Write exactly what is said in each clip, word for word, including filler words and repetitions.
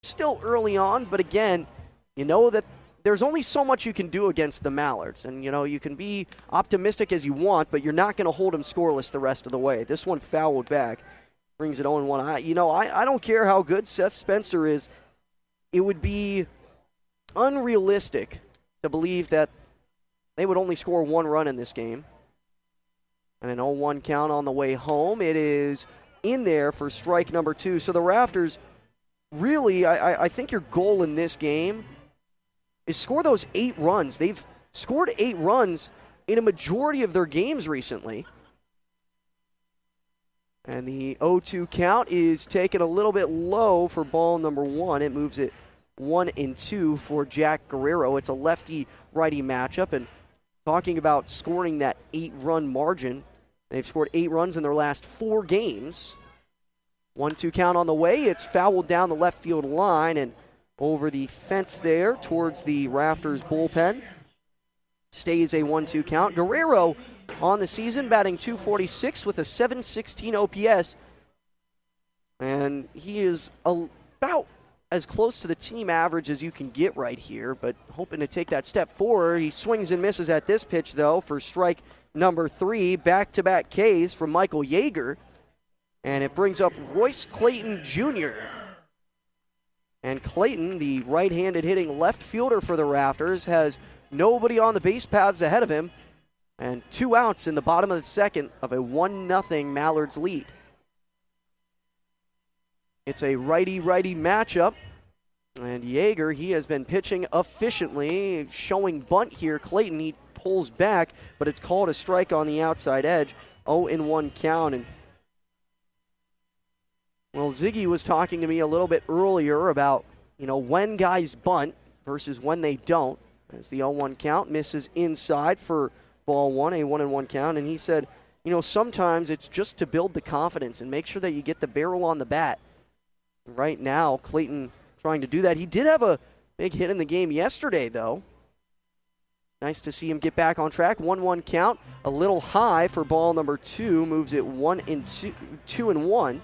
still early on, but again, you know that there's only so much you can do against the Mallards. And, you know, you can be optimistic as you want, but you're not going to hold them scoreless the rest of the way. This one fouled back, brings it oh and one. I, you know, I, I don't care how good Seth Spencer is. It would be unrealistic to believe that they would only score one run in this game. And an oh one count on the way home. It is in there for strike number two. So the Rafters, really, I, I think your goal in this game is score those eight runs. They've scored eight runs in a majority of their games recently. And the oh two count is taken a little bit low for ball number one. It moves it one and two for Jack Guerrero. It's a lefty-righty matchup. And talking about scoring that eight-run margin, they've scored eight runs in their last four games. one two count on the way. It's fouled down the left field line and over the fence there towards the Rafters bullpen. Stays a one two count. Guerrero on the season batting two forty-six with a seven sixteen O P S. And he is about as close to the team average as you can get right here, but hoping to take that step forward. He swings and misses at this pitch, though, for strike number three. Back-to-back Ks from Michael Yeager. And it brings up Royce Clayton Junior And Clayton, the right-handed hitting left fielder for the Rafters, has nobody on the base paths ahead of him. And two outs in the bottom of the second of a one nothing Mallards lead. It's a righty-righty matchup. And Yeager, he has been pitching efficiently, showing bunt here. Clayton, he pulls back, but it's called a strike on the outside edge. oh and one count. And well, Ziggy was talking to me a little bit earlier about, you know, when guys bunt versus when they don't. As the oh one count misses inside for ball one, a one and one count. And he said, you know, sometimes it's just to build the confidence and make sure that you get the barrel on the bat. Right now, Clayton trying to do that. He did have a big hit in the game yesterday, though. Nice to see him get back on track. one one count, a little high for ball number two. Moves it one and two, two and one.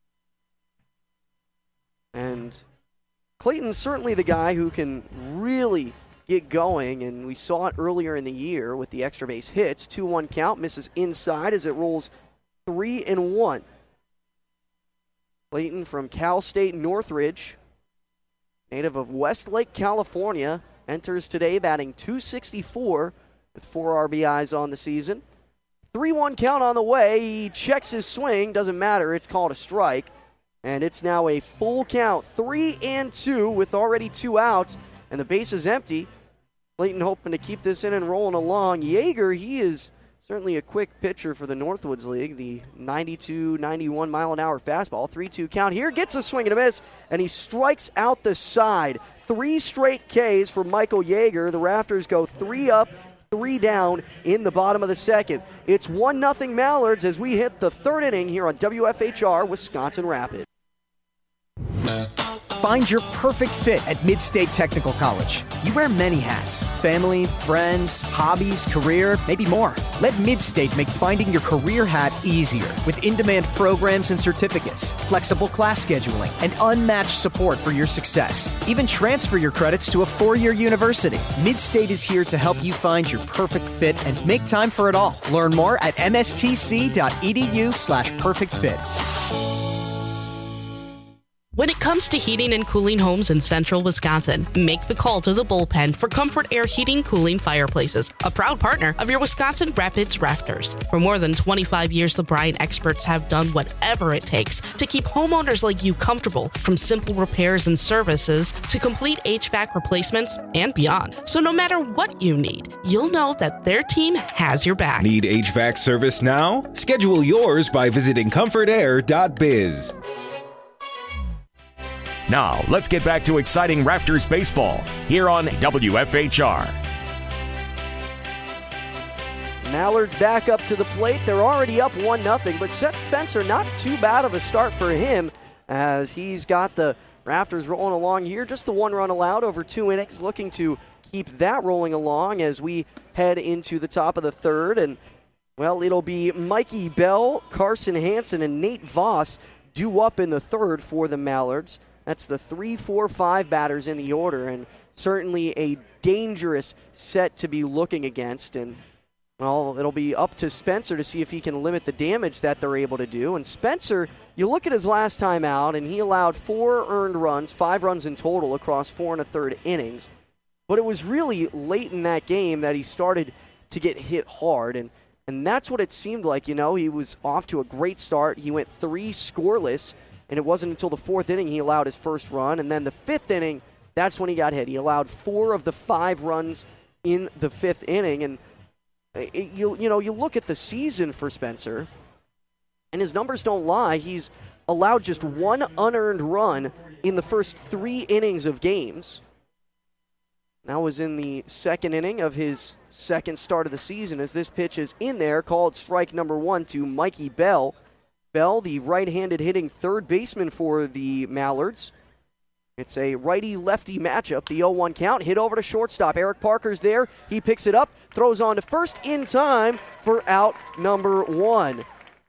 And Clayton's certainly the guy who can really get going, and we saw it earlier in the year with the extra base hits. two one count, misses inside as it rolls three and one. Clayton from Cal State Northridge, native of Westlake, California, enters today batting two sixty-four with four R B Is on the season. three one count on the way. He checks his swing. Doesn't matter. It's called a strike. And it's now a full count, three and two with already two outs, and the base is empty. Clayton hoping to keep this in and rolling along. Yeager, he is certainly a quick pitcher for the Northwoods League. The ninety-two, ninety-one mile an hour fastball, three two count here, gets a swing and a miss, and he strikes out the side. Three straight Ks for Michael Yeager. The Rafters go three up, three down in the bottom of the second. It's one nothing Mallards as we hit the third inning here on W F H R Wisconsin Rapids. Find your perfect fit at Mid-State Technical College. You wear many hats: family, friends, hobbies, career, maybe more. Let Mid-State make finding your career hat easier with in-demand programs and certificates, flexible class scheduling, and unmatched support for your success. Even transfer your credits to a four-year university. Mid-State is here to help you find your perfect fit and make time for it all. Learn more at mstc.edu slash perfect fit. When it comes to heating and cooling homes in central Wisconsin, make the call to the Bullpen for Comfort Air Heating Cooling Fireplaces, a proud partner of your Wisconsin Rapids Rafters. For more than twenty-five years, the Bryant experts have done whatever it takes to keep homeowners like you comfortable, from simple repairs and services to complete H V A C replacements and beyond. So no matter what you need, you'll know that their team has your back. Need H V A C service now? Schedule yours by visiting comfort air dot biz. Now, let's get back to exciting Rafters baseball here on W F H R. Mallards back up to the plate. They're already up one nothing, but Seth Spencer, not too bad of a start for him as he's got the Rafters rolling along here. Just the one run allowed over two innings, looking to keep that rolling along as we head into the top of the third. And, well, it'll be Mikey Bell, Carson Hansen, and Nate Voss due up in the third for the Mallards. That's the three, four, five batters in the order, and certainly a dangerous set to be looking against. And, well, it'll be up to Spencer to see if he can limit the damage that they're able to do. And Spencer, you look at his last time out, and he allowed four earned runs, five runs in total across four and a third innings. But it was really late in that game that he started to get hit hard, and, and that's what it seemed like. You know, he was off to a great start. He went three scoreless, and it wasn't until the fourth inning he allowed his first run. And then the fifth inning, that's when he got hit. He allowed four of the five runs in the fifth inning. And it, you you know, you look at the season for Spencer, and his numbers don't lie. He's allowed just one unearned run in the first three innings of games. That was in the second inning of his second start of the season, as this pitch is in there, called strike number one to Mikey Bell. Bell, the right-handed hitting third baseman for the Mallards. It's a righty-lefty matchup. The oh one count, hit over to shortstop. Eric Parker's there. He picks it up, throws on to first in time for out number one.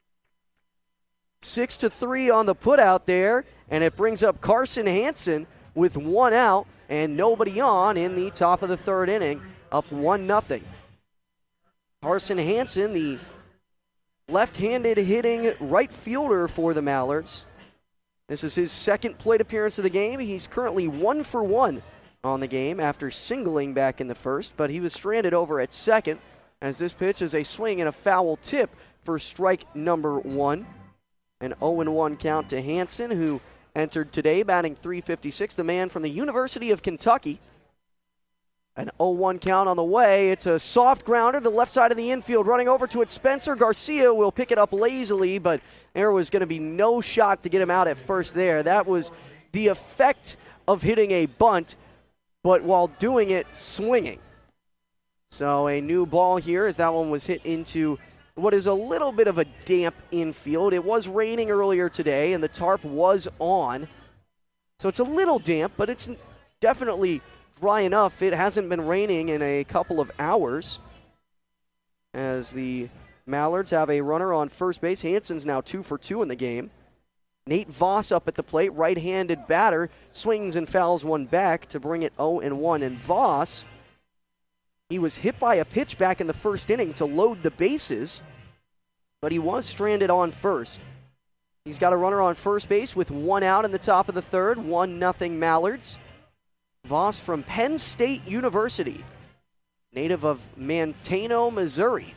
Six to three on the putout there, and it brings up Carson Hansen with one out and nobody on in the top of the third inning, up one nothing. Carson Hansen, the left-handed hitting right fielder for the Mallards. This is his second plate appearance of the game. He's currently one for one on the game after singling back in the first, but he was stranded over at second as this pitch is a swing and a foul tip for strike number one. An oh and one count to Hansen, who entered today batting three fifty-six, the man from the University of Kentucky. An oh one count on the way. It's a soft grounder, the left side of the infield, running over to it. Spencer Garcia will pick it up lazily, but there was going to be no shot to get him out at first there. That was the effect of hitting a bunt, but while doing it, swinging. So a new ball here as that one was hit into what is a little bit of a damp infield. It was raining earlier today, and the tarp was on. So it's a little damp, but it's definitely dry enough. It hasn't been raining in a couple of hours as the Mallards have a runner on first base. Hansen's now two for two in the game. Nate Voss up at the plate, right-handed batter, swings and fouls one back to bring it oh and one. And Voss, he was hit by a pitch back in the first inning to load the bases, but he was stranded on first. He's got a runner on first base with one out in the top of the third, one nothing Mallards. Voss from Penn State University, native of Manteno, Missouri.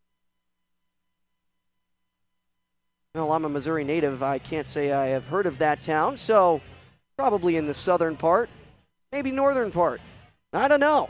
Well, I'm a Missouri native. I can't say I have heard of that town, so probably in the southern part, maybe northern part. I don't know.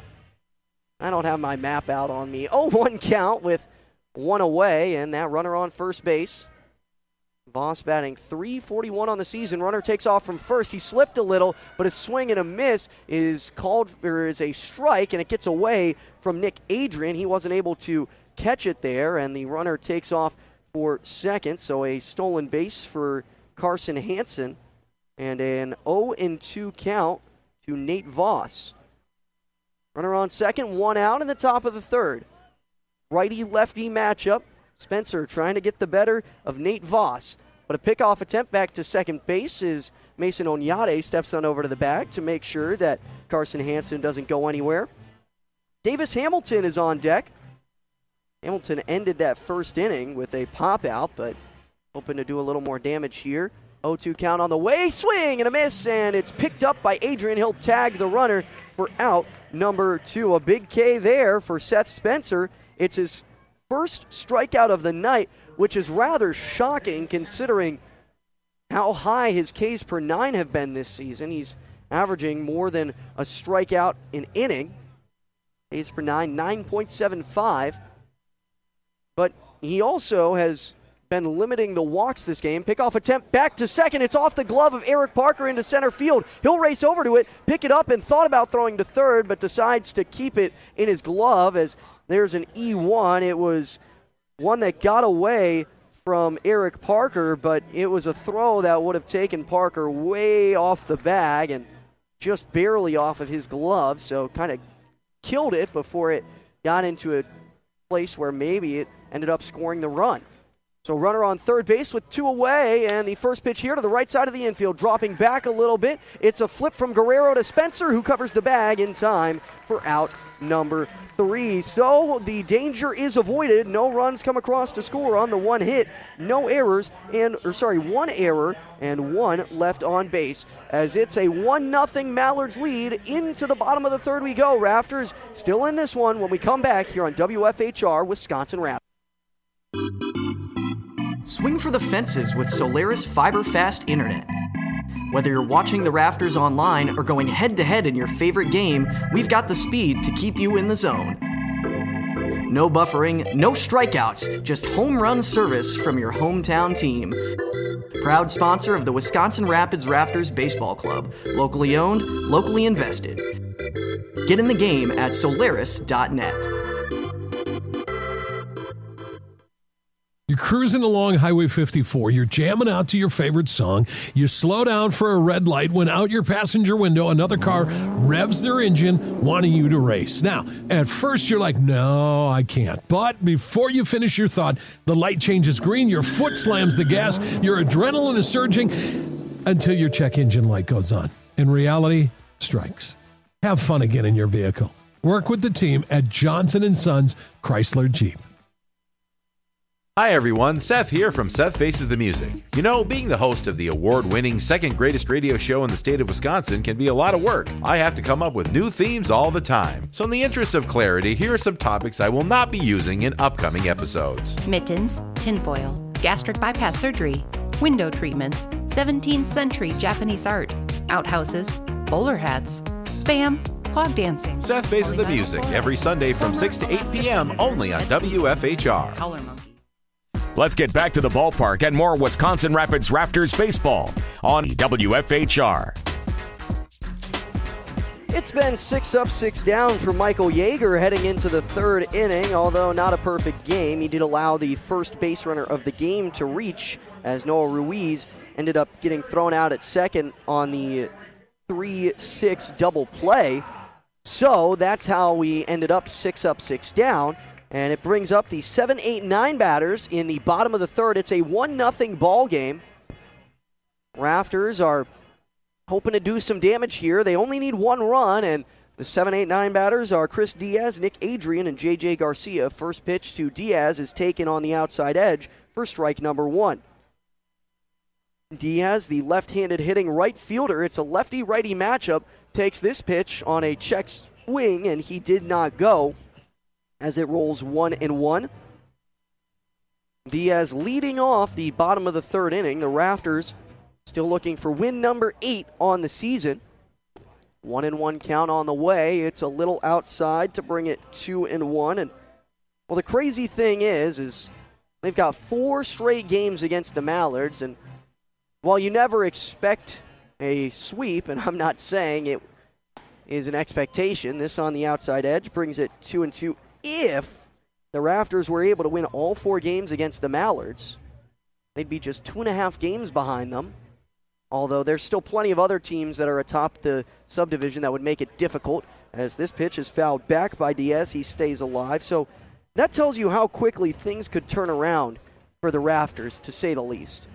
I don't have my map out on me. oh one count with one away, and that runner on first base. Voss batting three forty-one on the season. Runner takes off from first. He slipped a little, but a swing and a miss is called or is a strike, and it gets away from Nick Adrian. He wasn't able to catch it there, and the runner takes off for second. So a stolen base for Carson Hansen, and an oh and two count to Nate Voss. Runner on second, one out in the top of the third. Righty-lefty matchup. Spencer trying to get the better of Nate Voss. But a pickoff attempt back to second base is Mason Onyate steps on over to the bag to make sure that Carson Hansen doesn't go anywhere. Davis Hamilton is on deck. Hamilton ended that first inning with a pop-out, but hoping to do a little more damage here. oh two count on the way, swing and a miss, and it's picked up by Adrian. He'll tag the runner for out number two. A big K there for Seth Spencer. It's his first strikeout of the night, which is rather shocking considering how high his Ks per nine have been this season. He's averaging more than a strikeout an inning. Ks per nine, nine point seven five. But he also has been limiting the walks this game. Pickoff attempt back to second. It's off the glove of Eric Parker into center field. He'll race over to it, pick it up, and thought about throwing to third, but decides to keep it in his glove as there's an E one. It was one that got away from Eric Parker, but it was a throw that would have taken Parker way off the bag and just barely off of his glove, so kind of killed it before it got into a place where maybe it ended up scoring the run. So runner on third base with two away, and the first pitch here to the right side of the infield, dropping back a little bit. It's a flip from Guerrero to Spencer, who covers the bag in time for out number three. So the danger is avoided. No runs come across to score on the one hit. No errors, and or sorry, one error and one left on base. As it's a one nothing Mallards lead. Into the bottom of the third we go. Rafters still in this one when we come back here on W F H R Wisconsin Raptors. Swing for the fences with Solaris Fiber Fast Internet. Whether you're watching the Rafters online or going head-to-head in your favorite game, we've got the speed to keep you in the zone. No buffering, no strikeouts, just home run service from your hometown team. Proud sponsor of the Wisconsin Rapids Rafters Baseball Club. Locally owned, locally invested. Get in the game at Solaris dot net. You're cruising along Highway fifty-four. You're jamming out to your favorite song. You slow down for a red light when out your passenger window, another car revs their engine, wanting you to race. Now, at first you're like, no, I can't. But before you finish your thought, the light changes green, your foot slams the gas, your adrenaline is surging until your check engine light goes on. And reality strikes. Have fun again in your vehicle. Work with the team at Johnson and Sons Chrysler Jeep. Hi everyone, Seth here from Seth Faces the Music. You know, being the host of the award-winning second greatest radio show in the state of Wisconsin can be a lot of work. I have to come up with new themes all the time. So in the interest of clarity, here are some topics I will not be using in upcoming episodes. Mittens, tinfoil, gastric bypass surgery, window treatments, seventeenth century Japanese art, outhouses, bowler hats, spam, clog dancing. Seth Faces the Music every Sunday from six to eight p.m. only on W F H R. Let's get back to the ballpark and more Wisconsin Rapids Rafters baseball on W F H R. It's been six up, six down for Michael Yeager heading into the third inning, although not a perfect game. He did allow the first base runner of the game to reach as Noah Ruiz ended up getting thrown out at second on the three six double play. So that's how we ended up six up, six down. And it brings up the seven, eight, nine batters in the bottom of the third. It's a one nothing ball game. Rafters are hoping to do some damage here. They only need one run, and the seven, eight, nine batters are Chris Diaz, Nick Adrian, and J J Garcia. First pitch to Diaz is taken on the outside edge for strike number one. Diaz, the left-handed hitting right fielder, it's a lefty-righty matchup, takes this pitch on a check swing, and he did not go, as it rolls one and one. Diaz leading off the bottom of the third inning. The Rafters still looking for win number eight on the season. One and one count on the way. It's a little outside to bring it two and one. And well, the crazy thing is, is they've got four straight games against the Mallards. And while you never expect a sweep, and I'm not saying it is an expectation, this on the outside edge brings it two and two. If the Rafters were able to win all four games against the Mallards, they'd be just two and a half games behind them. Although there's still plenty of other teams that are atop the subdivision that would make it difficult. As this pitch is fouled back by Diaz, he stays alive. So that tells you how quickly things could turn around for the Rafters, to say the least.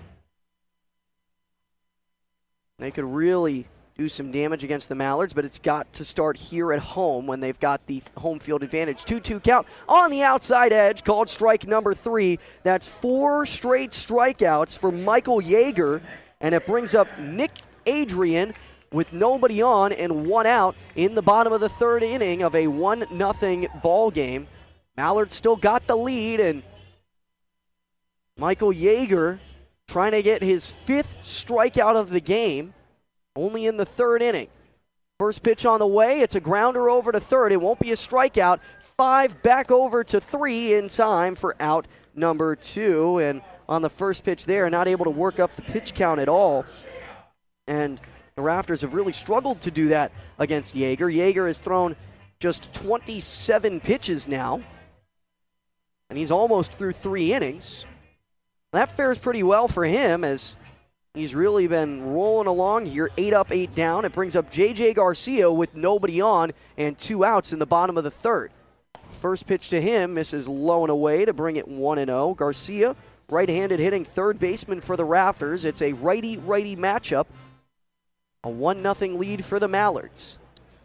They could really do some damage against the Mallards, but it's got to start here at home when they've got the home field advantage. two two count on the outside edge, called strike number three. That's four straight strikeouts for Michael Yeager, and it brings up Nick Adrian with nobody on and one out in the bottom of the third inning of a one nothing ball game. Mallards still got the lead, and Michael Yeager trying to get his fifth strikeout of the game, only in the third inning. First pitch on the way. It's a grounder over to third. It won't be a strikeout. Five back over to three in time for out number two. And on the first pitch there, not able to work up the pitch count at all. And the Rafters have really struggled to do that against Yeager. Yeager has thrown just twenty-seven pitches now, and he's almost through three innings. That fares pretty well for him, as he's really been rolling along here, eight up, eight down. It brings up J J Garcia with nobody on and two outs in the bottom of the third. First pitch to him misses low and away to bring it one and oh. Garcia right-handed hitting third baseman for the Rafters. It's a righty-righty matchup. A one nothing lead for the Mallards.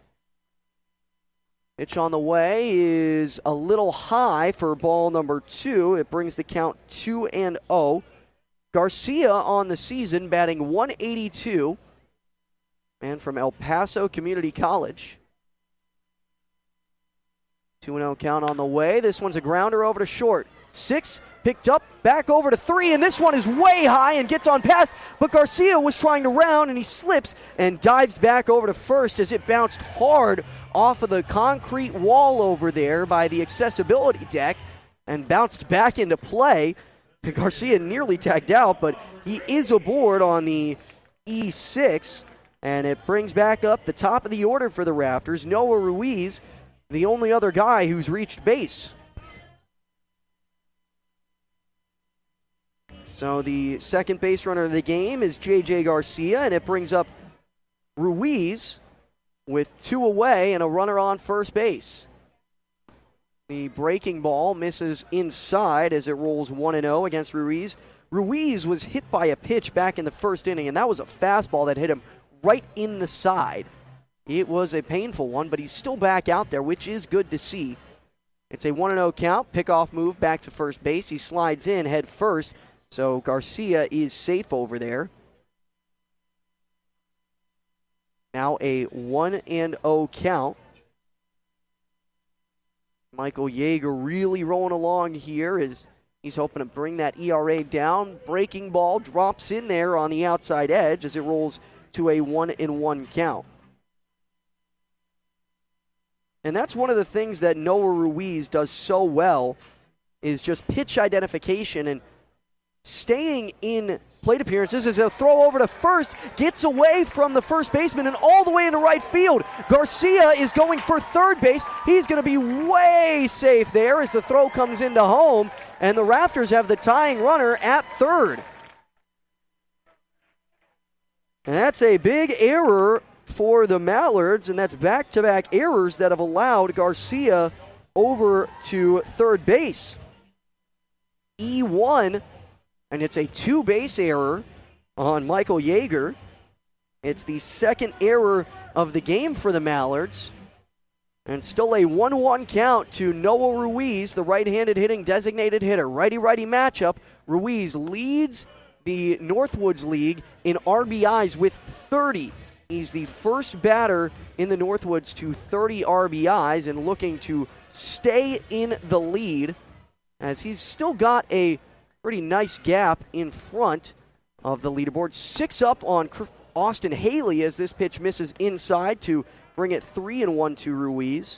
Pitch on the way is a little high for ball number two. It brings the count two and oh. Garcia on the season batting one eighty-two. Man from El Paso Community College. two and oh count on the way. This one's a grounder over to short. Six, picked up, back over to three, and this one is way high and gets on past, but Garcia was trying to round, and he slips and dives back over to first as it bounced hard off of the concrete wall over there by the accessibility deck and bounced back into play. Garcia nearly tagged out, but he is aboard on the E six, and it brings back up the top of the order for the Rafters. Noah Ruiz, the only other guy who's reached base. So the second base runner of the game is J J Garcia, and it brings up Ruiz with two away and a runner on first base. The breaking ball misses inside as it rolls one and oh against Ruiz. Ruiz was hit by a pitch back in the first inning, and that was a fastball that hit him right in the side. It was a painful one, but he's still back out there, which is good to see. It's a one and oh count, pickoff move back to first base. He slides in head first. So Garcia is safe over there. Now a one and oh count. Michael Yeager really rolling along here as he's hoping to bring that E R A down. Breaking ball drops in there on the outside edge as it rolls to a one and one count. And that's one of the things that Noah Ruiz does so well is just pitch identification and staying in plate appearances as a throw over to first, gets away from the first baseman and all the way into right field. Garcia is going for third base. He's going to be way safe there as the throw comes into home, and the Rafters have the tying runner at third. And that's a big error for the Mallards, and that's back-to-back errors that have allowed Garcia over to third base. E one. And it's a two-base error on Michael Yeager. It's the second error of the game for the Mallards. And still a one one count to Noah Ruiz, the right-handed hitting designated hitter. Righty-righty matchup. Ruiz leads the Northwoods League in R B Is with thirty. He's the first batter in the Northwoods to thirty R B Is and looking to stay in the lead as he's still got a pretty nice gap in front of the leaderboard. Six up on Austin Haley as this pitch misses inside to bring it three and one to Ruiz.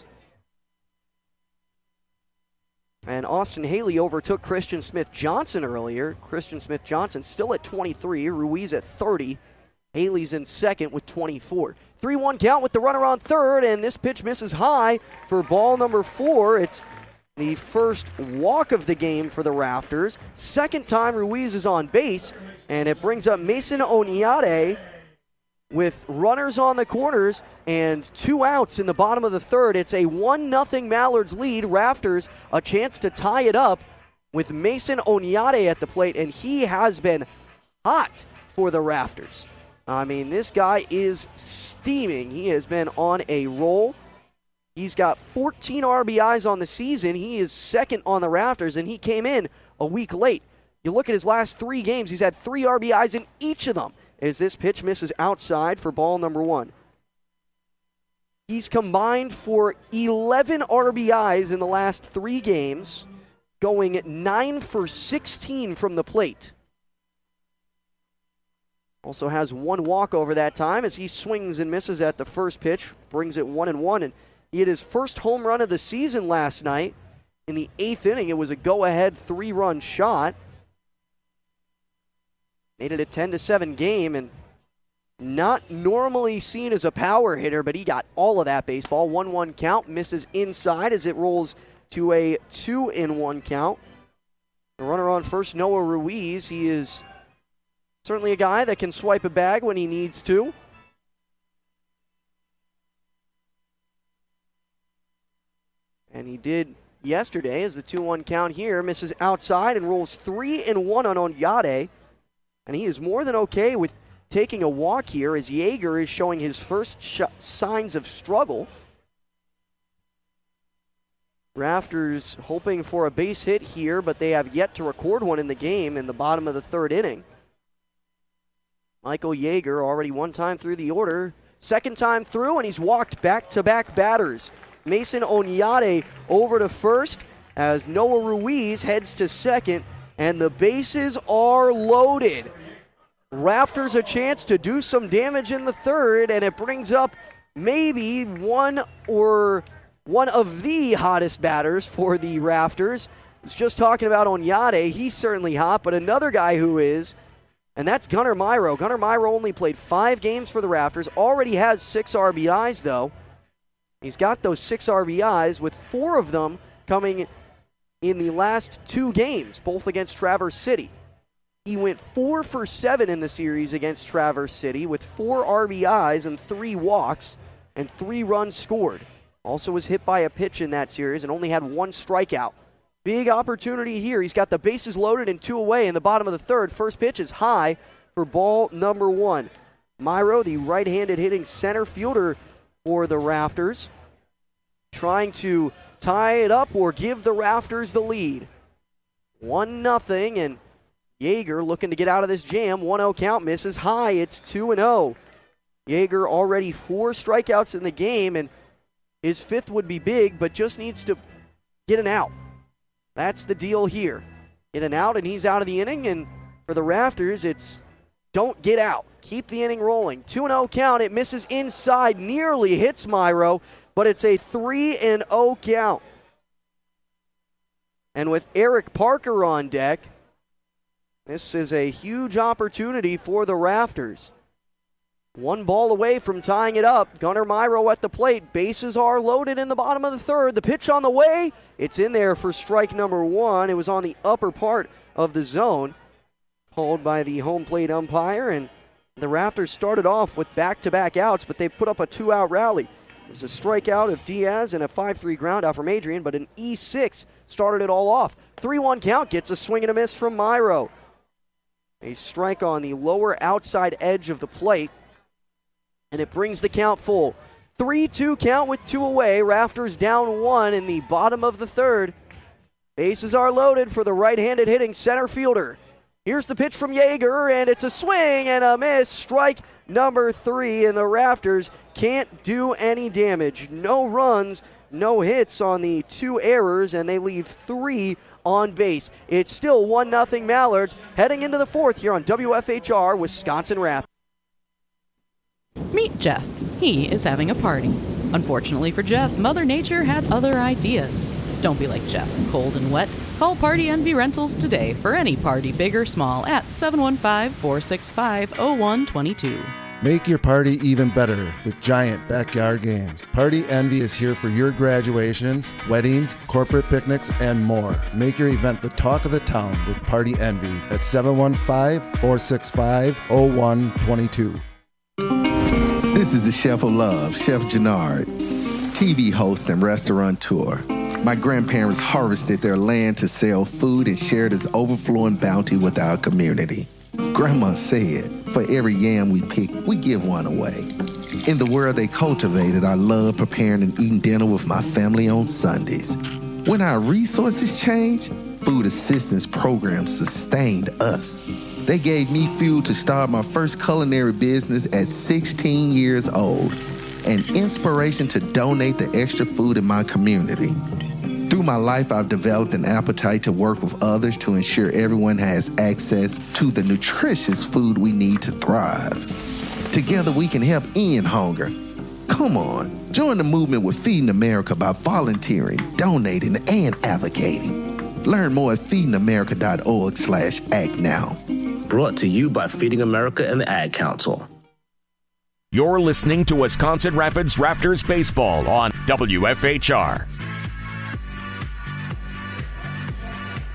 And Austin Haley overtook Christian Smith-Johnson earlier. Christian Smith-Johnson still at twenty-three, Ruiz at thirty. Haley's in second with twenty-four. three one count with the runner on third, and this pitch misses high for ball number four. It's the first walk of the game for the Rafters. Second time Ruiz is on base, and it brings up Mason Onyate with runners on the corners and two outs in the bottom of the third. It's a one nothing Mallards lead. Rafters a chance to tie it up with Mason Onyate at the plate, and he has been hot for the Rafters. I mean, this guy is steaming. He has been on a roll. He's got fourteen R B Is on the season. He is second on the Rafters, and he came in a week late. You look at his last three games, he's had three R B Is in each of them as this pitch misses outside for ball number one. He's combined for eleven R B Is in the last three games, going nine for sixteen from the plate. Also has one walk over that time as he swings and misses at the first pitch, brings it one and one, and he hit his first home run of the season last night. In the eighth inning, it was a go-ahead three-run shot. Made it a ten to seven game, and not normally seen as a power hitter, but he got all of that baseball. one one count, misses inside as it rolls to a two and one count. The runner on first, Noah Ruiz. He is certainly a guy that can swipe a bag when he needs to. And he did yesterday as the two one count here misses outside and rolls three and one on Onyate. And he is more than okay with taking a walk here as Yeager is showing his first sh- signs of struggle. Rafters hoping for a base hit here, but they have yet to record one in the game in the bottom of the third inning. Michael Yeager already one time through the order. Second time through, and he's walked back-to-back batters. Mason Onyate over to first as Noah Ruiz heads to second, and the bases are loaded. Rafters a chance to do some damage in the third, and it brings up maybe one or one of the hottest batters for the Rafters. I was just talking about Onyate. He's certainly hot, but another guy who is, and that's Gunnar Myro. Gunnar Myro only played five games for the Rafters, already has six R B Is, though. He's got those six R B Is, with four of them coming in the last two games, both against Traverse City. He went four for seven in the series against Traverse City with four R B Is and three walks and three runs scored. Also was hit by a pitch in that series and only had one strikeout. Big opportunity here. He's got the bases loaded and two away in the bottom of the third. First pitch is high for ball number one. Myro, the right-handed hitting center fielder for the Rafters, trying to tie it up or give the Rafters the lead. one nothing, and Yeager looking to get out of this jam. one oh count, misses high. It's two and oh. Yeager already four strikeouts in the game, and his fifth would be big, but just needs to get an out. That's the deal here. Get an out, and he's out of the inning, and for the Rafters, it's don't get out. Keep the inning rolling. two and oh count. It misses inside, nearly hits Myro, but it's a three and oh count. And with Eric Parker on deck, this is a huge opportunity for the Rafters. One ball away from tying it up. Gunnar Myro at the plate. Bases are loaded in the bottom of the third. The pitch on the way. It's in there for strike number one. It was on the upper part of the zone. Called by the home plate umpire. And the Rafters started off with back-to-back outs, but they put up a two-out rally. It was a strikeout of Diaz and a five three ground out from Adrian, but an E six started it all off. three one count gets a swing and a miss from Myro. A strike on the lower outside edge of the plate, and it brings the count full. three two count with two away. Rafters down one in the bottom of the third. Bases are loaded for the right-handed hitting center fielder. Here's the pitch from Yeager, and it's a swing and a miss. Strike number three, and the Rafters can't do any damage. No runs, no hits on the two errors, and they leave three on base. It's still one nothing Mallards heading into the fourth here on W F H R Wisconsin Rapids. Meet Jeff. He is having a party. Unfortunately for Jeff, Mother Nature had other ideas. Don't be like Jeff, cold and wet. Call Party Envy Rentals today for any party, big or small, at seven one five, four six five, zero one two two. Make your party even better with Giant Backyard Games. Party Envy is here for your graduations, weddings, corporate picnics, and more. Make your event the talk of the town with Party Envy at seven one five, four six five, zero one two two. This is the Chef of Love, Chef Jannard, T V host and restaurateur. My grandparents harvested their land to sell food and share this overflowing bounty with our community. Grandma said, for every yam we pick, we give one away. In the world they cultivated, I love preparing and eating dinner with my family on Sundays. When our resources changed, food assistance programs sustained us. They gave me fuel to start my first culinary business at sixteen years old, and inspiration to donate the extra food in my community. Through my life, I've developed an appetite to work with others to ensure everyone has access to the nutritious food we need to thrive. Together, we can help end hunger. Come on, join the movement with Feeding America by volunteering, donating, and advocating. Learn more at feeding america dot org slash act now. Brought to you by Feeding America and the Ad Council. You're listening to Wisconsin Rapids Rafters Baseball on W F H R.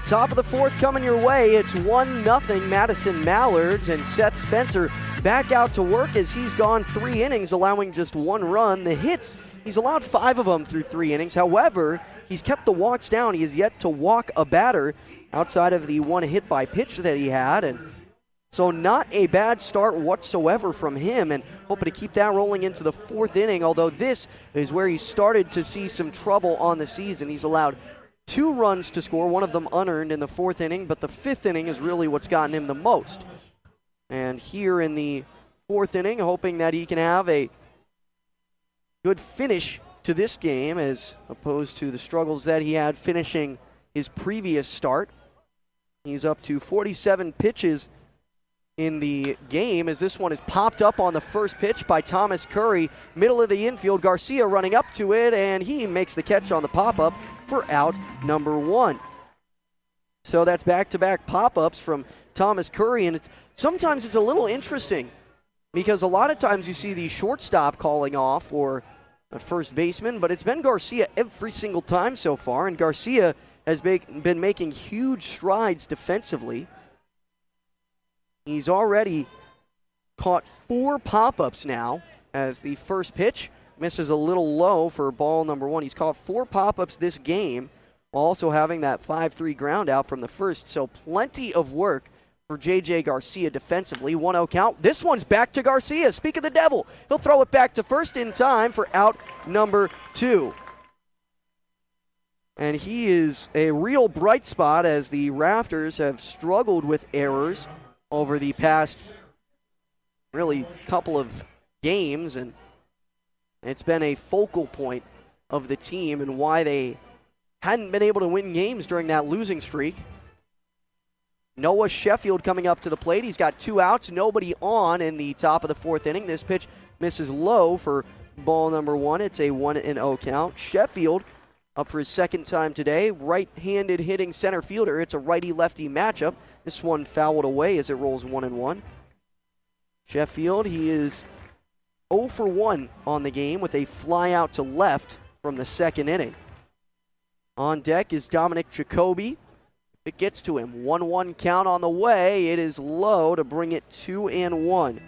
Top of the fourth coming your way. It's one nothing Madison Mallards, and Seth Spencer back out to work as he's gone three innings, allowing just one run. The hits, he's allowed five of them through three innings. However, he's kept the walks down. He has yet to walk a batter outside of the one hit by pitch that he had. And so not a bad start whatsoever from him, and hoping to keep that rolling into the fourth inning, although this is where he started to see some trouble on the season. He's allowed two runs to score, one of them unearned in the fourth inning, but the fifth inning is really what's gotten him the most. And here in the fourth inning, hoping that he can have a good finish to this game as opposed to the struggles that he had finishing his previous start. He's up to forty-seven pitches in the game as this one is popped up on the first pitch by Thomas Curry. Middle of the infield, Garcia running up to it, and he makes the catch on the pop-up for out number one. So that's back-to-back pop-ups from Thomas Curry, and it's, sometimes it's a little interesting because a lot of times you see the shortstop calling off or a first baseman, but it's been Garcia every single time so far, and Garcia has been making huge strides defensively. He's already caught four pop-ups now as the first pitch misses a little low for ball number one. He's caught four pop-ups this game, while also having that five three ground out from the first. So plenty of work for J J Garcia defensively. one oh count. This one's back to Garcia. Speak of the devil. He'll throw it back to first in time for out number two. And he is a real bright spot as the Rafters have struggled with errors over the past really couple of games, and it's been a focal point of the team and why they hadn't been able to win games during that losing streak. Noah Sheffield coming up to the plate. He's got two outs, nobody on in the top of the fourth inning. This pitch misses low for ball number one. It's a one and oh count. Sheffield up for his second time today. Right-handed hitting center fielder. It's a righty-lefty matchup. This one fouled away as it rolls one and one. Sheffield, he is oh for one on the game with a fly out to left from the second inning. On deck is Dominic Jacoby. If it gets to him, one one count on the way. It is low to bring it two and one.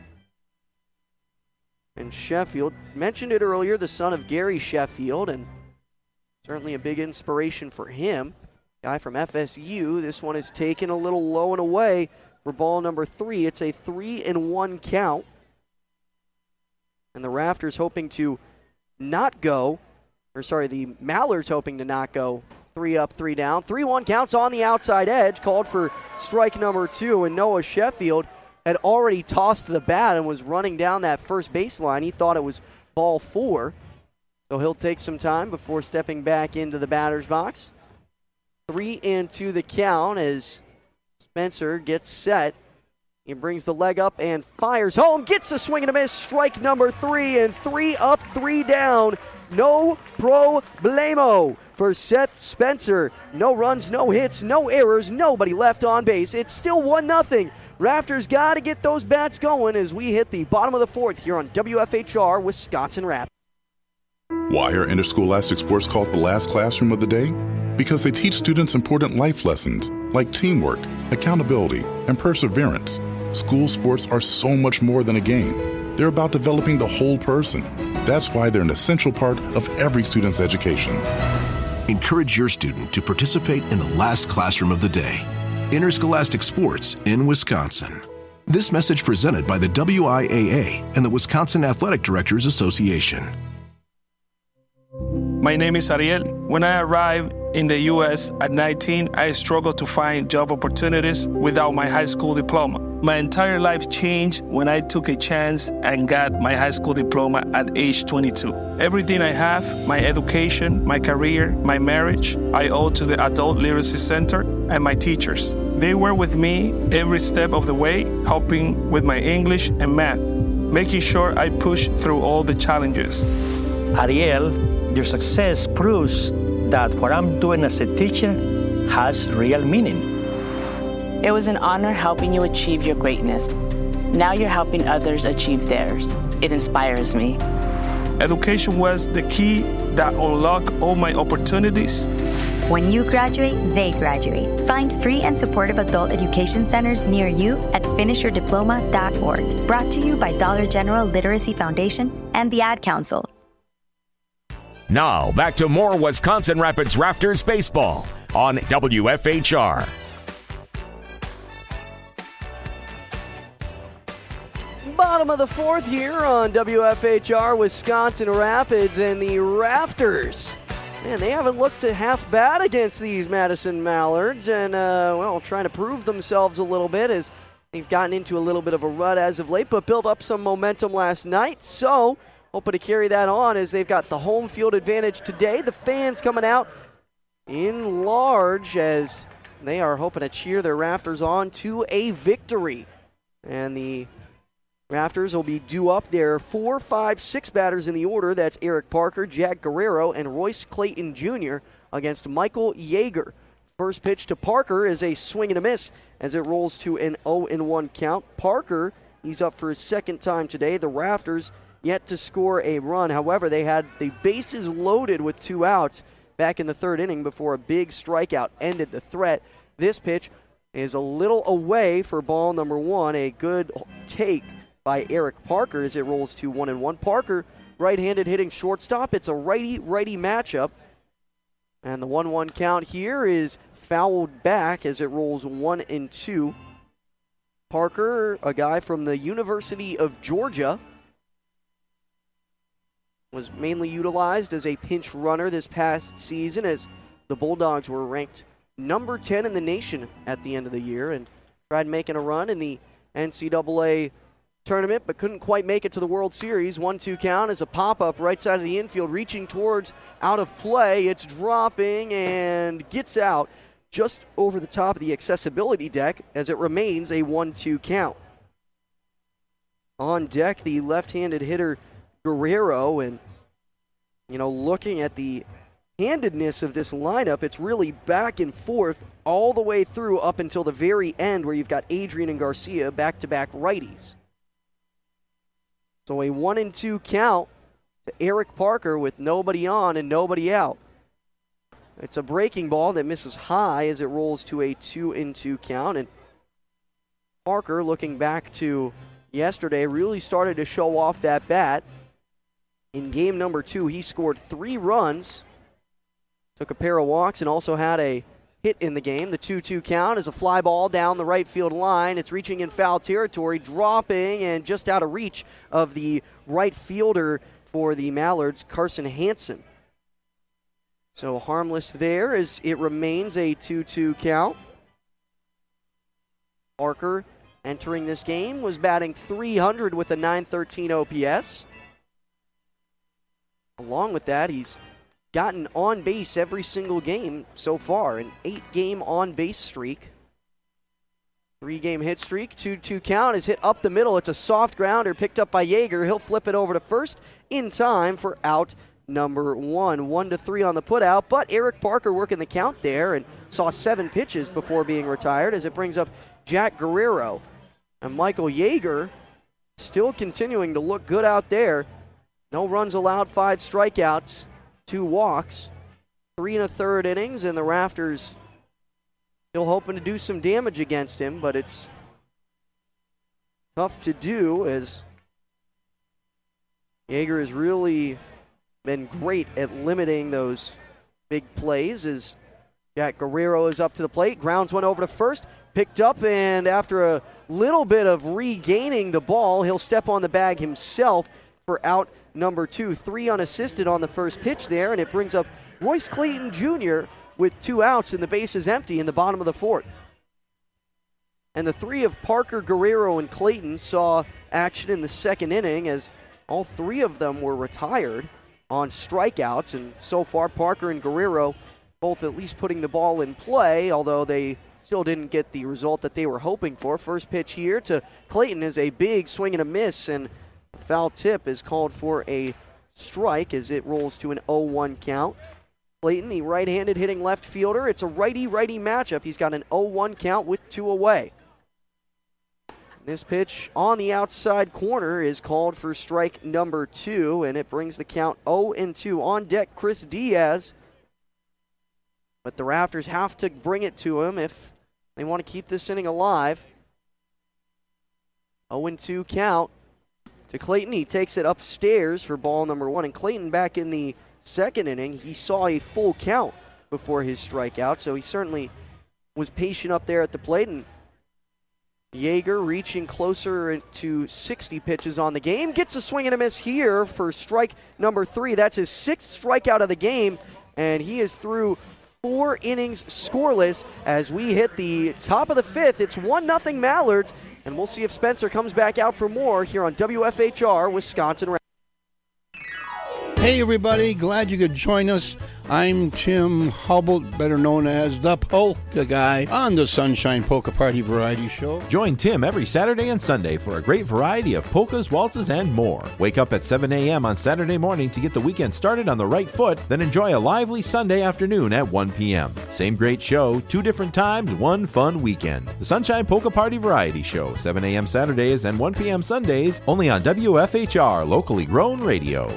And Sheffield, mentioned it earlier, the son of Gary Sheffield, and certainly a big inspiration for him. Guy from F S U. This one is taken a little low and away for ball number three. It's a three and one count. And the Rafters hoping to not go, or sorry, the Mallards hoping to not go three up, three down. three one counts on the outside edge, called for strike number two, and Noah Sheffield had already tossed the bat and was running down that first baseline. He thought it was ball four. So he'll take some time before stepping back into the batter's box. Three and two the count as Spencer gets set. He brings the leg up and fires home. Gets a swing and a miss. Strike number three, and three up, three down. No problemo for Seth Spencer. No runs, no hits, no errors, nobody left on base. It's still one nothing. Rafters got to get those bats going as we hit the bottom of the fourth here on W F H R Wisconsin Rapids. Why are interscholastic sports called the last classroom of the day? Because they teach students important life lessons like teamwork, accountability, and perseverance. School sports are so much more than a game. They're about developing the whole person. That's why they're an essential part of every student's education. Encourage your student to participate in the last classroom of the day. Interscholastic sports in Wisconsin. This message presented by the W I A A and the Wisconsin Athletic Directors Association. My name is Ariel. When I arrived in the U S at nineteen, I struggled to find job opportunities without my high school diploma. My entire life changed when I took a chance and got my high school diploma at age twenty-two. Everything I have, my education, my career, my marriage, I owe to the Adult Literacy Center and my teachers. They were with me every step of the way, helping with my English and math, making sure I pushed through all the challenges. Ariel, your success proves that what I'm doing as a teacher has real meaning. It was an honor helping you achieve your greatness. Now you're helping others achieve theirs. It inspires me. Education was the key that unlocked all my opportunities. When you graduate, they graduate. Find free and supportive adult education centers near you at finish your diploma dot org. Brought to you by Dollar General Literacy Foundation and the Ad Council. Now, back to more Wisconsin Rapids Raptors baseball on W F H R. Bottom of the fourth here on W F H R, Wisconsin Rapids, and the Rafters. Man, they haven't looked half bad against these Madison Mallards, and, uh, well, trying to prove themselves a little bit as they've gotten into a little bit of a rut as of late, but built up some momentum last night. So, hoping to carry that on as they've got the home field advantage today. The fans coming out in large as they are hoping to cheer their Rafters on to a victory. And the Rafters will be due up their four, five, six batters in the order. That's Eric Parker, Jack Guerrero, and Royce Clayton Junior against Michael Yeager. First pitch to Parker is a swing and a miss as it rolls to an oh and one count. Parker, he's up for his second time today. The Rafters yet to score a run. However, they had the bases loaded with two outs back in the third inning before a big strikeout ended the threat. This pitch is a little away for ball number one. A good take by Eric Parker as it rolls to one and one. Parker, right-handed hitting shortstop. It's a righty-righty matchup. And the one one count here is fouled back as it rolls one and two. Parker, a guy from the University of Georgia, was mainly utilized as a pinch runner this past season as the Bulldogs were ranked number ten in the nation at the end of the year and tried making a run in the N C double A tournament, but couldn't quite make it to the World Series. one two count is a pop-up right side of the infield, reaching towards out of play. It's dropping and gets out just over the top of the accessibility deck as it remains a one two count. On deck, the left-handed hitter Guerrero, and, you know, looking at the handedness of this lineup, it's really back and forth all the way through up until the very end where you've got Adrian and Garcia back-to-back righties. So a one and two count to Eric Parker with nobody on and nobody out. It's a breaking ball that misses high as it rolls to a two and two count. And Parker, looking back to yesterday, really started to show off that bat. In game number two, he scored three runs, took a pair of walks, and also had a hit in the game. The two two count is a fly ball down the right field line. It's reaching in foul territory, dropping, and just out of reach of the right fielder for the Mallards, Carson Hansen. So harmless there as it remains a two two count. Parker, entering this game, was batting three hundred with a nine thirteen O P S. Along with that, he's gotten on base every single game so far, an eight-game on-base streak. Three-game hit streak, two two count is hit up the middle. It's a soft grounder picked up by Yeager. He'll flip it over to first in time for out number one. One to three on the putout, but Eric Parker working the count there and saw seven pitches before being retired as it brings up Jack Guerrero. And Michael Yeager still continuing to look good out there. No runs allowed, five strikeouts. Two walks, three and a third innings, and the Rafters still hoping to do some damage against him, but it's tough to do as Yeager has really been great at limiting those big plays as Jack Guerrero is up to the plate, grounds one over to first, picked up, and after a little bit of regaining the ball, he'll step on the bag himself for out number two. Three unassisted on the first pitch there, and it brings up Royce Clayton Junior with two outs and the base is empty in the bottom of the fourth. And the three of Parker, Guerrero, and Clayton saw action in the second inning as all three of them were retired on strikeouts, and so far Parker and Guerrero both at least putting the ball in play, although they still didn't get the result that they were hoping for. First pitch here to Clayton is a big swing and a miss, and a foul tip is called for a strike as it rolls to an oh one count. Clayton, the right-handed hitting left fielder, it's a righty-righty matchup. He's got an oh one count with two away. This pitch on the outside corner is called for strike number two, and it brings the count oh and two. On deck, Chris Diaz. But the Raptors have to bring it to him if they want to keep this inning alive. oh and two count to Clayton. He takes it upstairs for ball number one. And Clayton, back in the second inning, he saw a full count before his strikeout, so he certainly was patient up there at the plate. And Yeager reaching closer to sixty pitches on the game. Gets a swing and a miss here for strike number three. That's his sixth strikeout of the game, and he is through four innings scoreless as we hit the top of the fifth. It's one nothing Mallards, and we'll see if Spencer comes back out for more here on W F H R Wisconsin. Hey everybody, glad you could join us. I'm Tim Hubble, better known as the Polka Guy, on the Sunshine Polka Party Variety Show. Join Tim every Saturday and Sunday for a great variety of polkas, waltzes, and more. Wake up at seven a.m. on Saturday morning to get the weekend started on the right foot, then enjoy a lively Sunday afternoon at one p.m. Same great show, two different times, one fun weekend. The Sunshine Polka Party Variety Show, seven a.m. Saturdays and one p.m. Sundays, only on W F H R, locally grown radio.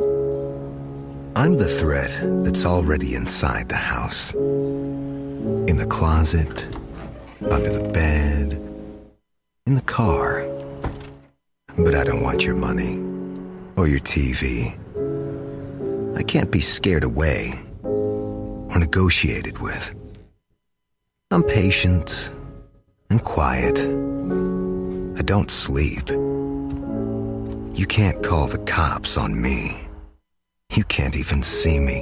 I'm the threat that's already inside the house. In the closet, under the bed, in the car. But I don't want your money or your T V. I can't be scared away or negotiated with. I'm patient and quiet. I don't sleep. You can't call the cops on me. You can't even see me.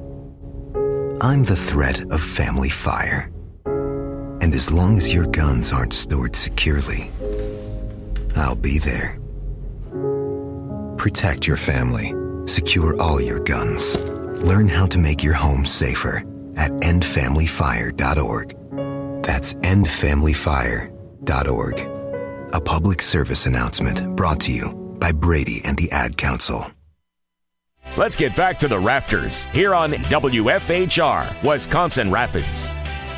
I'm the threat of family fire. And as long as your guns aren't stored securely, I'll be there. Protect your family. Secure all your guns. Learn how to make your home safer at end family fire dot org. That's end family fire dot org. A public service announcement brought to you by Brady and the Ad Council. Let's get back to the Rafters here on W F H R, Wisconsin Rapids.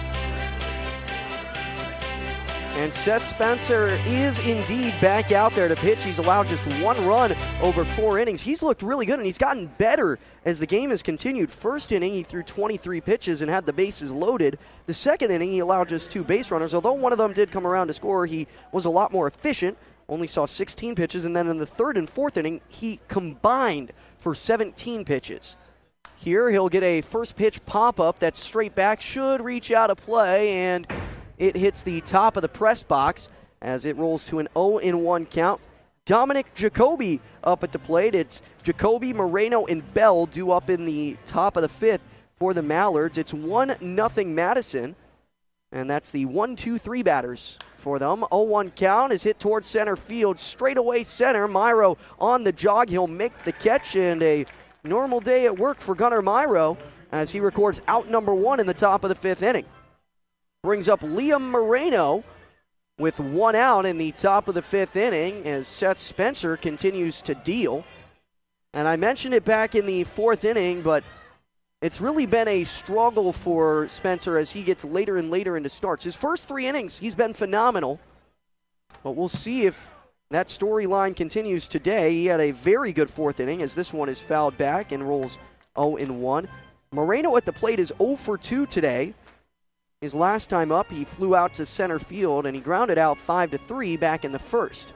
And Seth Spencer is indeed back out there to pitch. He's allowed just one run over four innings. He's looked really good, and he's gotten better as the game has continued. First inning, he threw twenty-three pitches and had the bases loaded. The second inning, he allowed just two base runners. Although one of them did come around to score, he was a lot more efficient, only saw sixteen pitches. And then in the third and fourth inning, he combined for seventeen pitches. Here, he'll get a first pitch pop-up that's straight back, should reach out of play, and it hits the top of the press box as it rolls to an oh and one count. Dominic Jacoby up at the plate. It's Jacoby, Moreno, and Bell due up in the top of the fifth for the Mallards. It's one nothing Madison, and that's the one two three batters for them. oh one count is hit towards center field. Straight away center. Myro on the jog. He'll make the catch, and a normal day at work for Gunnar Myro as he records out number one in the top of the fifth inning. Brings up Liam Moreno with one out in the top of the fifth inning as Seth Spencer continues to deal. And I mentioned it back in the fourth inning, but it's really been a struggle for Spencer as he gets later and later into starts. His first three innings, he's been phenomenal. But we'll see if that storyline continues today. He had a very good fourth inning as this one is fouled back and rolls oh and one. Moreno at the plate is oh for two today. His last time up, he flew out to center field, and he grounded out five to three back in the first.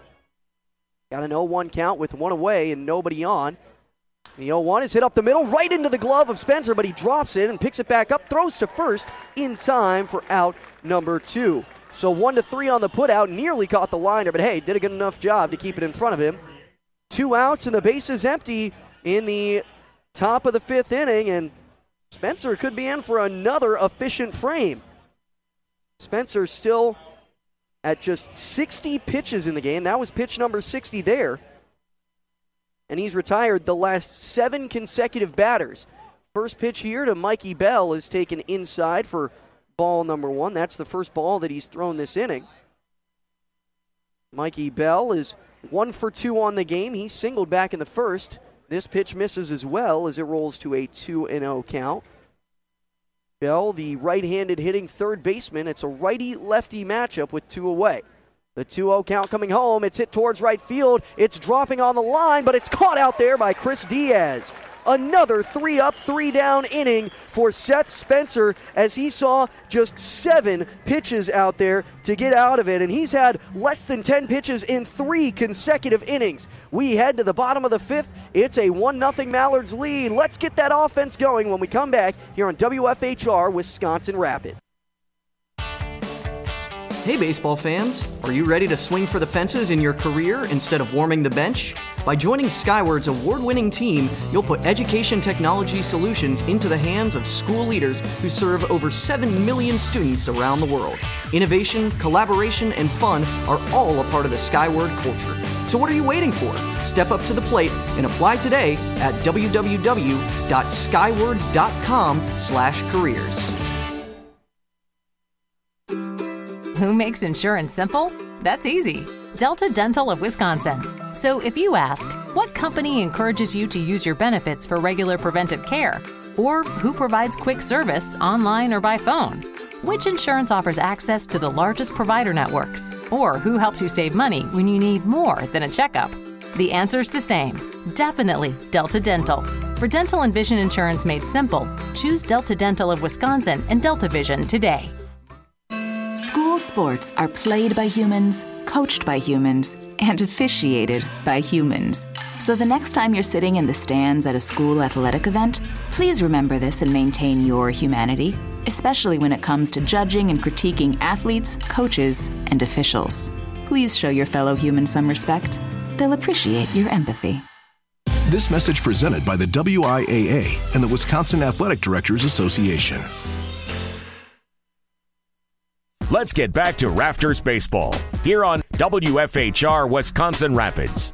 Got an oh one count with one away and nobody on. The oh one is hit up the middle, right into the glove of Spencer, but he drops it and picks it back up, throws to first in time for out number two. So one to three on the putout, nearly caught the liner, but hey, did a good enough job to keep it in front of him. Two outs and the base is empty in the top of the fifth inning, and Spencer could be in for another efficient frame. Spencer still at just sixty pitches in the game. That was pitch number sixty there. And he's retired the last seven consecutive batters. First pitch here to Mikey Bell is taken inside for ball number one. That's the first ball that he's thrown this inning. Mikey Bell is one for two on the game. He singled back in the first. This pitch misses as well as it rolls to a two and oh count. Bell, the right-handed hitting third baseman. It's a righty-lefty matchup with two away. The two oh count coming home. It's hit towards right field. It's dropping on the line, but it's caught out there by Chris Diaz. another three up, three down inning for Seth Spencer as he saw just seven pitches out there to get out of it, and he's had less than ten pitches in three consecutive innings. We head to the bottom of the fifth. It's a one nothing Mallards lead. Let's get that offense going when we come back here on W F H R Wisconsin Rapid. Hey baseball fans, are you ready to swing for the fences in your career instead of warming the bench? By joining Skyward's award-winning team, you'll put education technology solutions into the hands of school leaders who serve over seven million students around the world. Innovation, collaboration, and fun are all a part of the Skyward culture. So what are you waiting for? Step up to the plate and apply today at w w w dot skyward dot com slash careers. Who makes insurance simple? That's easy. Delta Dental of Wisconsin. So if you ask, what company encourages you to use your benefits for regular preventive care? Or who provides quick service online or by phone? Which insurance offers access to the largest provider networks? Or who helps you save money when you need more than a checkup? The answer's the same. Definitely Delta Dental. For dental and vision insurance made simple, choose Delta Dental of Wisconsin and Delta Vision today. School sports are played by humans, coached by humans, and officiated by humans. So the next time you're sitting in the stands at a school athletic event, please remember this and maintain your humanity, especially when it comes to judging and critiquing athletes, coaches, and officials. Please show your fellow humans some respect. They'll appreciate your empathy. This message presented by the W I A A and the Wisconsin Athletic Directors Association. Let's get back to Rafters Baseball here on W F H R Wisconsin Rapids.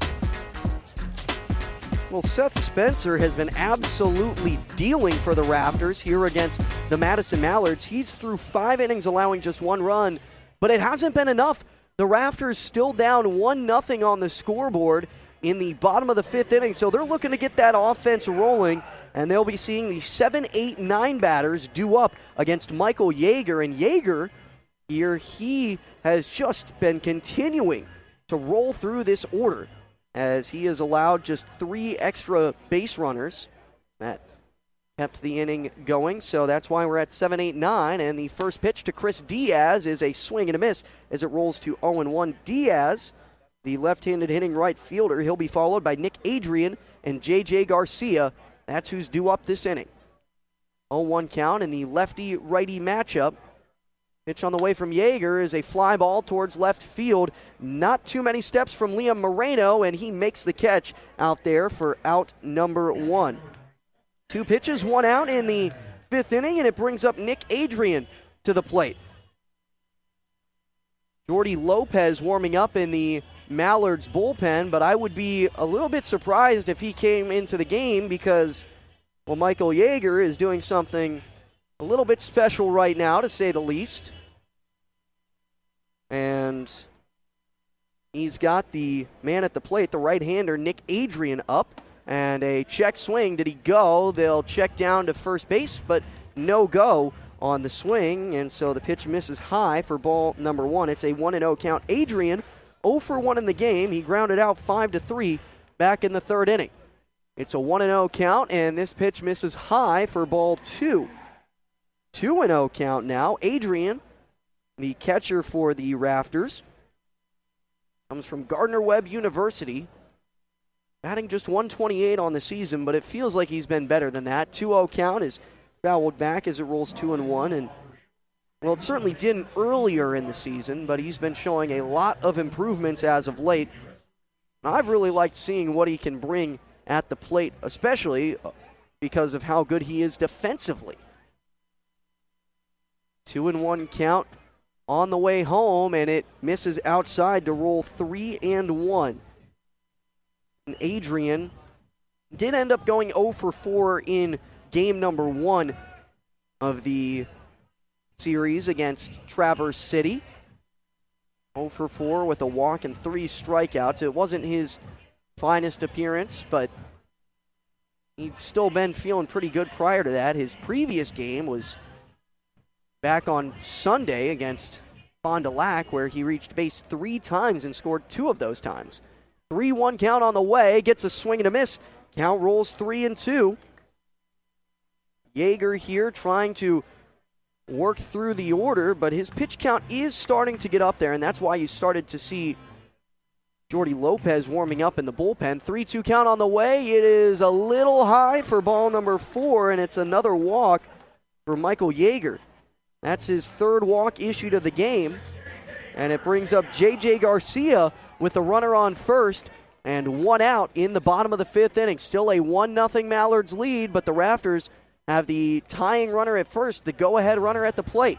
Well, Seth Spencer has been absolutely dealing for the Rafters here against the Madison Mallards. He's through five innings allowing just one run, but it hasn't been enough. The Rafters still down one nothing on the scoreboard in the bottom of the fifth inning, so they're looking to get that offense rolling, and they'll be seeing the seven, eight, nine batters due up against Michael Yeager, and Yeager here, he has just been continuing to roll through this order as he has allowed just three extra base runners. That kept the inning going, so that's why we're at seven, eight, nine, and the first pitch to Chris Diaz is a swing and a miss as it rolls to oh and one. Diaz, the left-handed hitting right fielder, he'll be followed by Nick Adrian and J J Garcia. That's who's due up this inning. oh one count in the lefty-righty matchup. Pitch on the way from Yeager is a fly ball towards left field. Not too many steps from Liam Moreno, and he makes the catch out there for out number one. Two pitches, one out in the fifth inning, and it brings up Nick Adrian to the plate. Jordy Lopez warming up in the Mallards bullpen, but I would be a little bit surprised if he came into the game because, well, Michael Yeager is doing something a little bit special right now, to say the least. And he's got the man at the plate, the right-hander, Nick Adrian, up. And a check swing. Did he go? They'll check down to first base, but no go on the swing. And so the pitch misses high for ball number one. It's a one and oh count. Adrian, oh for one in the game. He grounded out five to three back in the third inning. It's a one and oh count, and this pitch misses high for ball two. two and oh count now. Adrian, the catcher for the Rafters, comes from Gardner-Webb University. Batting just one twenty-eight on the season, but it feels like he's been better than that. two oh count is fouled back as it rolls two and one. And, well, it certainly didn't earlier in the season, but he's been showing a lot of improvements as of late. I've really liked seeing what he can bring at the plate, especially because of how good he is defensively. Two and one count on the way home, and it misses outside to roll three and one. And Adrian did end up going oh for four in game number one of the series against Traverse City. oh for four with a walk and three strikeouts. It wasn't his finest appearance, but he'd still been feeling pretty good prior to that. His previous game was back on Sunday against Fond du Lac, where he reached base three times and scored two of those times. three one count on the way, gets a swing and a miss Count rolls three and two. Yeager here trying to work through the order, but his pitch count is starting to get up there, and that's why you started to see Jordy Lopez warming up in the bullpen. three two count on the way. It is a little high for ball number four, and it's another walk for Michael Yeager. That's his third walk issued of the game, and it brings up J J Garcia with a runner on first and one out in the bottom of the fifth inning. Still a one nothing Mallards lead, but the Rafters have the tying runner at first, the go-ahead runner at the plate.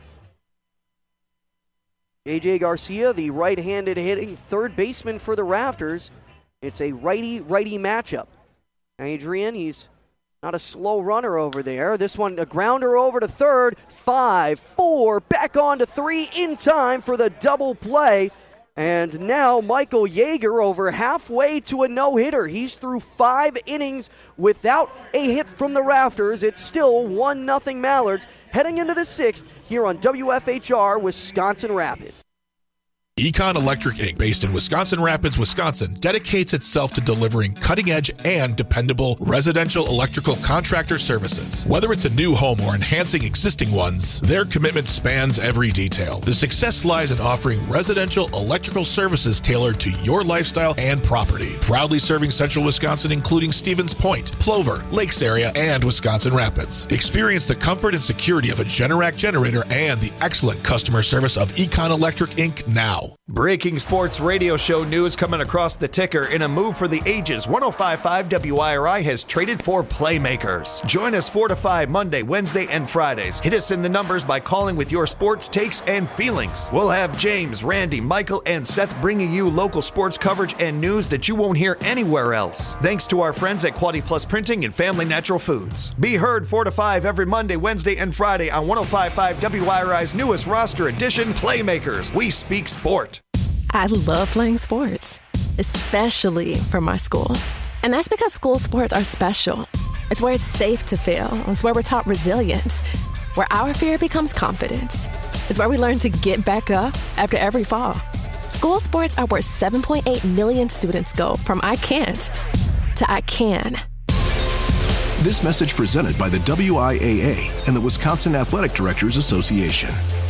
J J Garcia, the right-handed hitting third baseman for the Rafters. It's a righty-righty matchup. Adrian, he's not a slow runner over there. This one, a grounder over to third. Five, four, back on to three in time for the double play. And now Michael Yeager over halfway to a no-hitter. He's through five innings without a hit from the Rafters. It's still one nothing Mallards heading into the sixth here on W F H R Wisconsin Rapids. Econ Electric Incorporated, based in Wisconsin Rapids, Wisconsin, dedicates itself to delivering cutting-edge and dependable residential electrical contractor services. Whether it's a new home or enhancing existing ones, their commitment spans every detail. The success lies in offering residential electrical services tailored to your lifestyle and property. Proudly serving central Wisconsin, including Stevens Point, Plover, Lakes area, and Wisconsin Rapids. Experience the comfort and security of a Generac generator and the excellent customer service of Econ Electric Incorporated now. Breaking sports radio show news coming across the ticker. In a move for the ages, one oh five point five W I R I has traded for playmakers. Join us four to five Monday, Wednesday, and Fridays. Hit us in the numbers by calling with your sports takes and feelings. We'll have James, Randy, Michael, and Seth bringing you local sports coverage and news that you won't hear anywhere else. Thanks to our friends at Quality Plus Printing and Family Natural Foods. Be heard four to five every Monday, Wednesday, and Friday on one oh five point five W I R I's newest roster edition, Playmakers. We speak sport. I love playing sports, especially for my school. And that's because school sports are special. It's where it's safe to fail. It's where we're taught resilience, where our fear becomes confidence. It's where we learn to get back up after every fall. School sports are where seven point eight million students go from I can't to I can. This message presented by the W I A A and the Wisconsin Athletic Directors Association.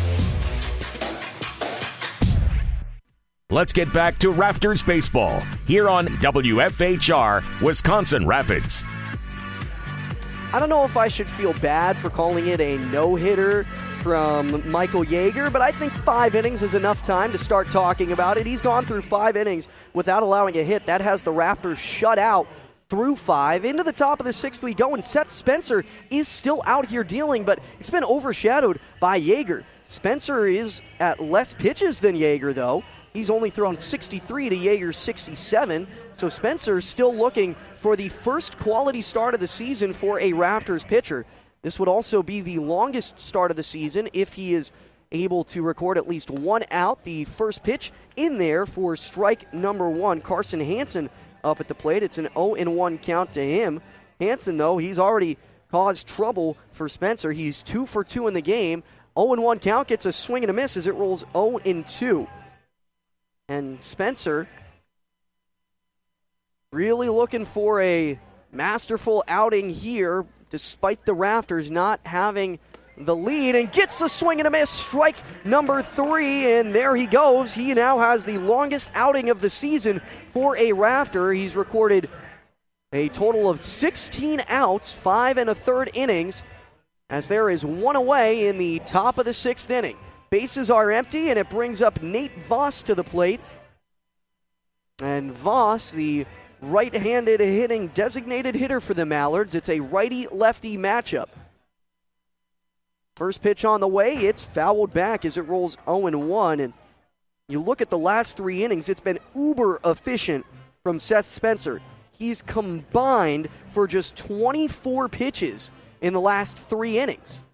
Let's get back to Rafters baseball here on W F H R Wisconsin Rapids. I don't know if I should feel bad for calling it a no-hitter from Michael Yeager, but I think five innings is enough time to start talking about it. He's gone through five innings without allowing a hit. That has the Rafters shut out through five. Into the top of the sixth we go, and Seth Spencer is still out here dealing, but it's been overshadowed by Yeager. Spencer is at less pitches than Yeager, though. He's only thrown sixty-three to Yeager's sixty-seven, so Spencer's still looking for the first quality start of the season for a Rafters pitcher. This would also be the longest start of the season if he is able to record at least one out. The first pitch in there for strike number one. Carson Hansen up at the plate. It's an oh and one count to him. Hansen, though, he's already caused trouble for Spencer. He's two for two in the game. oh and one count, gets a swing and a miss as it rolls oh and two. And Spencer really looking for a masterful outing here, despite the Rafters not having the lead, and gets a swing and a miss, strike number three, and there he goes. He now has the longest outing of the season for a Rafter. He's recorded a total of sixteen outs, five and a third innings, as there is one away in the top of the sixth inning. Bases are empty, and it brings up Nate Voss to the plate. And Voss, the right-handed hitting designated hitter for the Mallards, it's a righty-lefty matchup. First pitch on the way, it's fouled back as it rolls oh and one. And you look at the last three innings, it's been uber efficient from Seth Spencer. He's combined for just twenty-four pitches in the last three innings.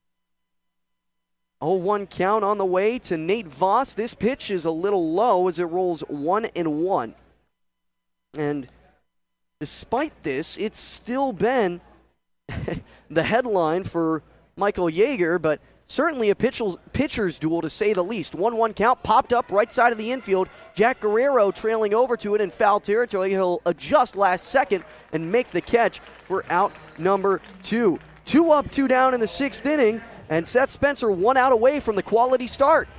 oh one count on the way to Nate Voss. This pitch is a little low as it rolls one and one. And despite this, it's still been the headline for Michael Yeager, but certainly a pitcher's, pitcher's duel to say the least. one one count, popped up right side of the infield. Jack Guerrero trailing over to it in foul territory. He'll adjust last second and make the catch for out number two. Two up, two down in the sixth inning, and Seth Spencer one out away from the quality start.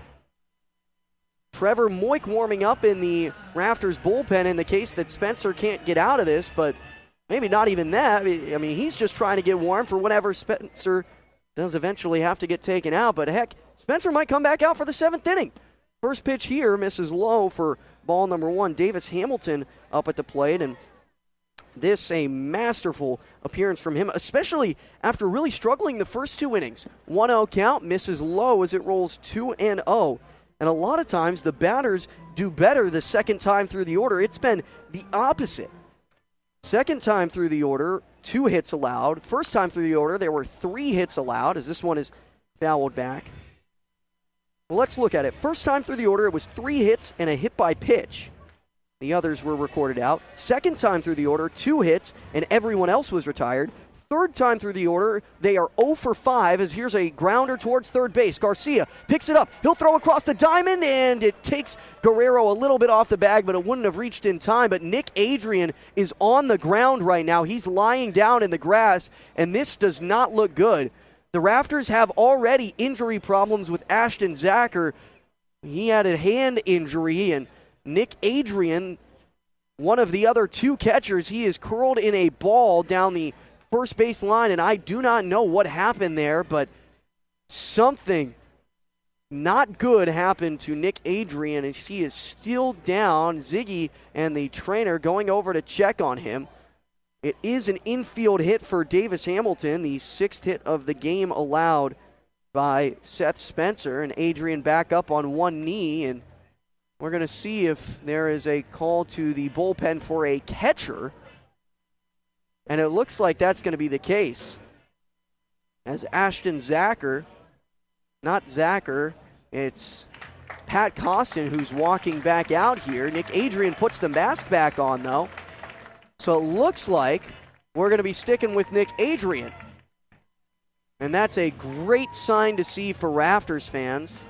Trevor Moik warming up in the Rafters bullpen in the case that Spencer can't get out of this, but maybe not even that. I mean, he's just trying to get warm for whenever Spencer does eventually have to get taken out. But heck, Spencer might come back out for the seventh inning. First pitch here misses low for ball number one. Davis Hamilton up at the plate, and this a masterful appearance from him, especially after really struggling the first two innings. one oh count, misses low as it rolls two and oh. And a lot of times the batters do better the second time through the order. It's been the opposite. Second time through the order, two hits allowed. First time through the order, there were three hits allowed as this one is fouled back. Well, let's look at it. First time through the order, it was three hits and a hit by pitch. The others were recorded out. Second time through the order, two hits and everyone else was retired. Third time through the order, they are oh for five as here's a grounder towards third base. Garcia picks it up. He'll throw across the diamond, and it takes Guerrero a little bit off the bag, but it wouldn't have reached in time. But Nick Adrian is on the ground right now. He's lying down in the grass, and this does not look good. The Rafters have already injury problems with Ashton Zacher. He had a hand injury, and Nick Adrian, one of the other two catchers, he is curled in a ball down the first base line, and I do not know what happened there, but something not good happened to Nick Adrian, and he is still down. Ziggy and the trainer going over to check on him. It is an infield hit for Davis Hamilton, the sixth hit of the game allowed by Seth Spencer, and Adrian back up on one knee, and we're going to see if there is a call to the bullpen for a catcher. And it looks like that's going to be the case. As Ashton Zacher, not Zacher, it's Pat Costin who's walking back out here. Nick Adrian puts the mask back on, though. So it looks like we're going to be sticking with Nick Adrian. And that's a great sign to see for Rafters fans.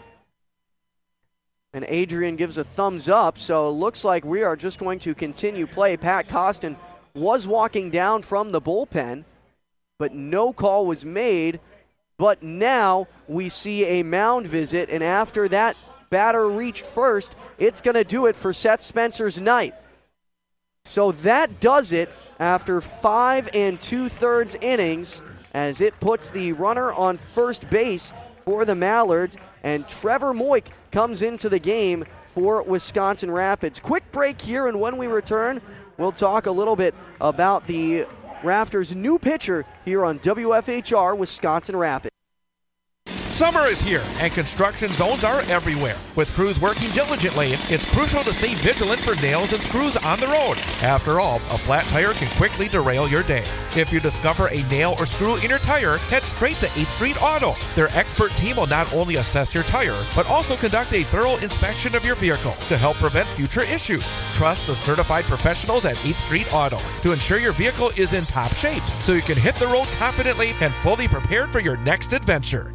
And Adrian gives a thumbs up, so it looks like we are just going to continue play. Pat Costin was walking down from the bullpen, but no call was made. But now we see a mound visit, and after that batter reached first, it's going to do it for Seth Spencer's night. So that does it after five and two-thirds innings, as it puts the runner on first base for the Mallards, and Trevor Moik comes into the game for Wisconsin Rapids. Quick break here, and when we return, we'll talk a little bit about the Rafters' new pitcher here on W F H R Wisconsin Rapids. Summer is here, and construction zones are everywhere. With crews working diligently, it's crucial to stay vigilant for nails and screws on the road. After all, a flat tire can quickly derail your day. If you discover a nail or screw in your tire, head straight to eighth Street Auto. Their expert team will not only assess your tire, but also conduct a thorough inspection of your vehicle to help prevent future issues. Trust the certified professionals at eighth Street Auto to ensure your vehicle is in top shape, so you can hit the road confidently and fully prepared for your next adventure.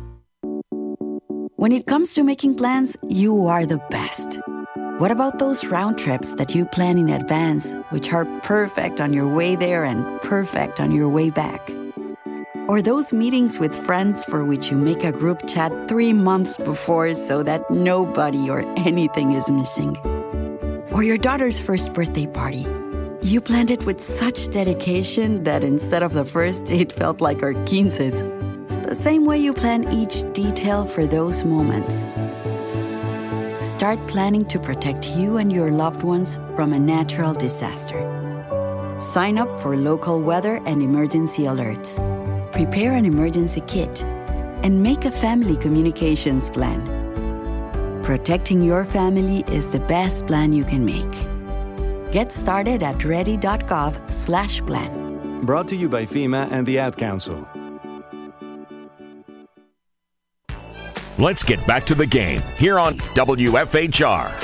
When it comes to making plans, you are the best. What about those round trips that you plan in advance, which are perfect on your way there and perfect on your way back? Or those meetings with friends for which you make a group chat three months before so that nobody or anything is missing? Or your daughter's first birthday party. You planned it with such dedication that instead of the first, it felt like our quinces. The same way you plan each detail for those moments. Start planning to protect you and your loved ones from a natural disaster. Sign up for local weather and emergency alerts. Prepare an emergency kit and make a family communications plan. Protecting your family is the best plan you can make. Get started at ready.gov slash plan. Brought to you by FEMA and the Ad Council. Let's get back to the game here on W F H R.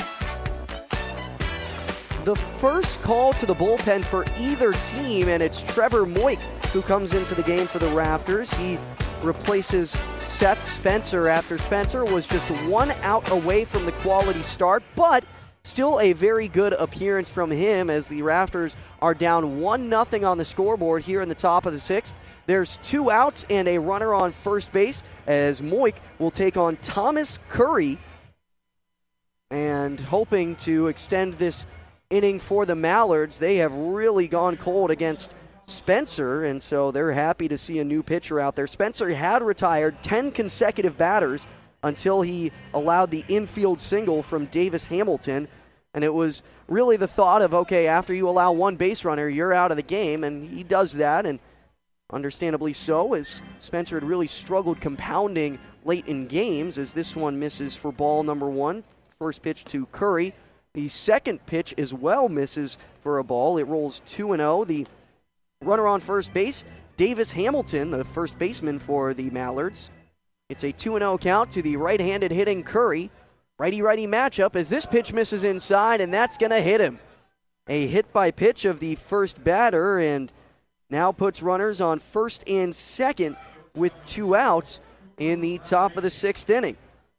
The first call to the bullpen for either team, and it's Trevor Moik who comes into the game for the Rafters. He replaces Seth Spencer after Spencer was just one out away from the quality start, but still a very good appearance from him as the Rafters are down one nothing on the scoreboard here in the top of the sixth. There's two outs and a runner on first base as Moik will take on Thomas Curry, and hoping to extend this inning for the Mallards. They have really gone cold against Spencer, and so they're happy to see a new pitcher out there. Spencer had retired ten consecutive batters until he allowed the infield single from Davis Hamilton, and it was really the thought of, okay, after you allow one base runner, you're out of the game, and he does that, and understandably so, as Spencer had really struggled compounding late in games, as this one misses for ball number one. First pitch to Curry. The second pitch as well misses for a ball. It rolls two and oh. The runner on first base, Davis Hamilton, the first baseman for the Mallards. It's a two and oh count to the right-handed hitting Curry. Righty-righty matchup as this pitch misses inside, and that's going to hit him. A hit by pitch of the first batter, and now puts runners on first and second with two outs in the top of the sixth inning.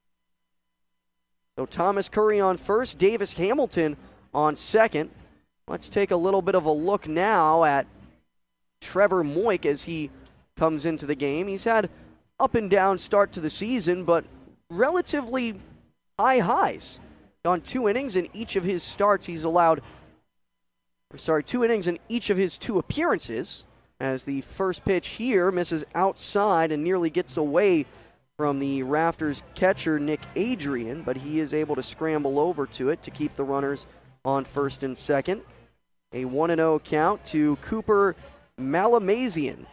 So Thomas Curry on first, Davis Hamilton on second. Let's take a little bit of a look now at Trevor Moik as he comes into the game. He's had up and down start to the season, but relatively high highs. On two innings in each of his starts, he's allowed Sorry, two innings in each of his two appearances, as the first pitch here misses outside and nearly gets away from the Rafters catcher, Nick Adrian, but he is able to scramble over to it to keep the runners on first and second. A one and oh count to Cooper Malamazian.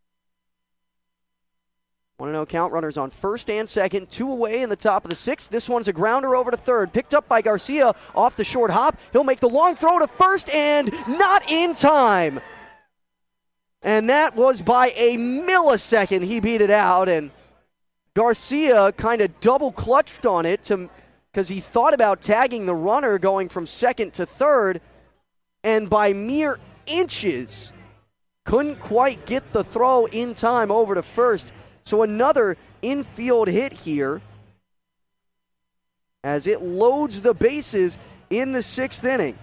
one and oh count, runners on first and second, two away in the top of the sixth. This one's a grounder over to third, picked up by Garcia off the short hop. He'll make the long throw to first, and not in time. And that was by a millisecond he beat it out, and Garcia kind of double clutched on it to because he thought about tagging the runner going from second to third, and by mere inches couldn't quite get the throw in time over to first. So another infield hit here as it loads the bases in the sixth inning.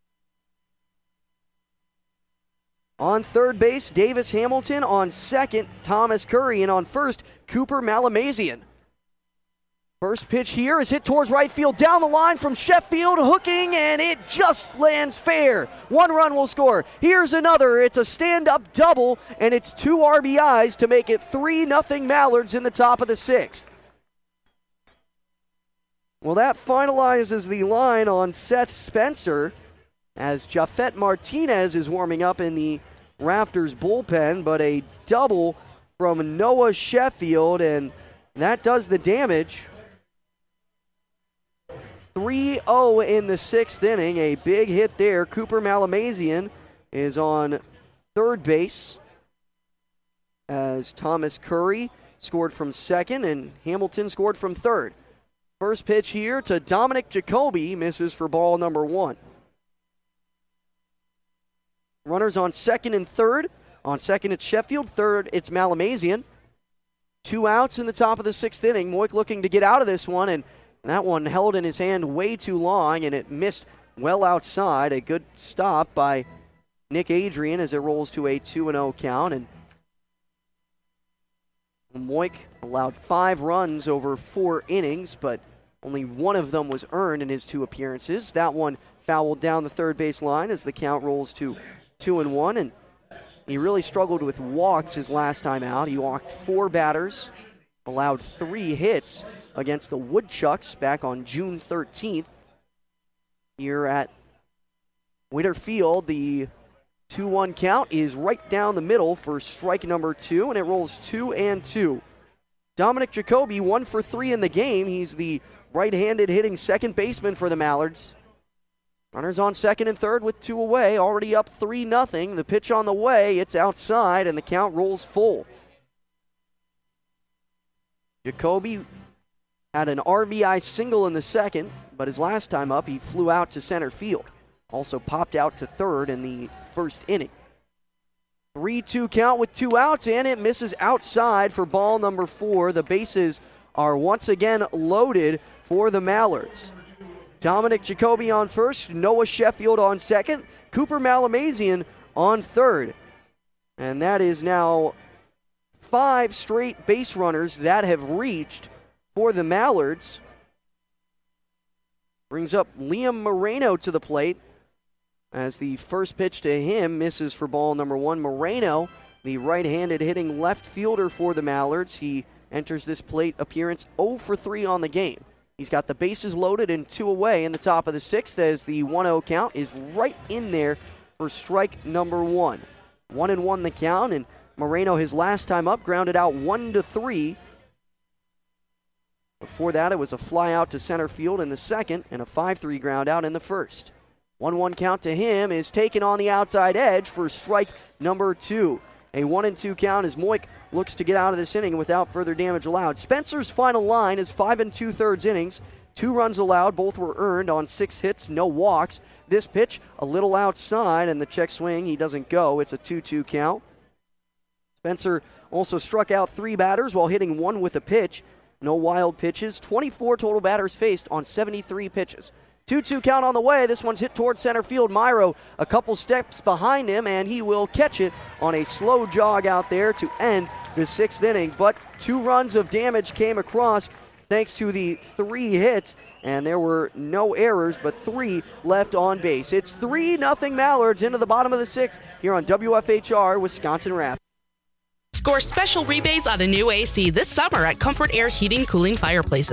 On third base, Davis Hamilton. On second, Thomas Curry. And on first, Cooper Malamazian. First pitch here is hit towards right field, down the line from Sheffield, hooking, and it just lands fair. One run will score. Here's another. It's a stand-up double, and it's two R B Is to make it three nothing Mallards in the top of the sixth. Well, that finalizes the line on Seth Spencer as Jafet Martinez is warming up in the Rafters bullpen, but a double from Noah Sheffield, and that does the damage. three oh in the sixth inning, a big hit there. Cooper Malamazian is on third base as Thomas Curry scored from second and Hamilton scored from third. First pitch here to Dominic Jacoby, misses for ball number one. Runners on second and third. On second, it's Sheffield. Third, it's Malamazian. Two outs in the top of the sixth inning. Moik looking to get out of this one, and that one held in his hand way too long, and it missed well outside. A good stop by Nick Adrian as it rolls to a two and oh count. And Moik allowed five runs over four innings, but only one of them was earned in his two appearances. That one fouled down the third base line as the count rolls to two and one, and he really struggled with walks his last time out. He walked four batters, allowed three hits against the Woodchucks back on June thirteenth. Here at Witter Field, the two one count is right down the middle for strike number two, and it rolls two and two. Dominic Jacoby, one for three in the game. He's the right-handed hitting second baseman for the Mallards. Runners on second and third with two away, already up three nothing. The pitch on the way, it's outside, and the count rolls full. Jacoby had an R B I single in the second, but his last time up, he flew out to center field. Also popped out to third in the first inning. three two count with two outs, and it misses outside for ball number four. The bases are once again loaded for the Mallards. Dominic Jacoby on first, Noah Sheffield on second, Cooper Malamazian on third. And that is now five straight base runners that have reached for the Mallards. Brings up Liam Moreno to the plate as the first pitch to him misses for ball number one. Moreno, the right-handed hitting left fielder for the Mallards. He enters this plate appearance oh for three on the game. He's got the bases loaded and two away in the top of the sixth as the one oh count is right in there for strike number one. One and one the count, and Moreno, his last time up, grounded out one to three. Before that, it was a fly out to center field in the second and a five three ground out in the first. one one count to him is taken on the outside edge for strike number two. A one and two count as Moik looks to get out of this inning without further damage allowed. Spencer's final line is five and two-thirds innings. Two runs allowed, both were earned on six hits, no walks. This pitch, a little outside, and the check swing, he doesn't go. It's a two two count. Spencer also struck out three batters while hitting one with a pitch. No wild pitches. twenty-four total batters faced on seventy-three pitches. two two count on the way. This one's hit towards center field. Myro a couple steps behind him, and he will catch it on a slow jog out there to end the sixth inning. But two runs of damage came across thanks to the three hits, and there were no errors, but three left on base. It's three nothing Mallards into the bottom of the sixth here on W F H R Wisconsin Rapids. Score special rebates on a new A C this summer at Comfort Air Heating Cooling Fireplaces.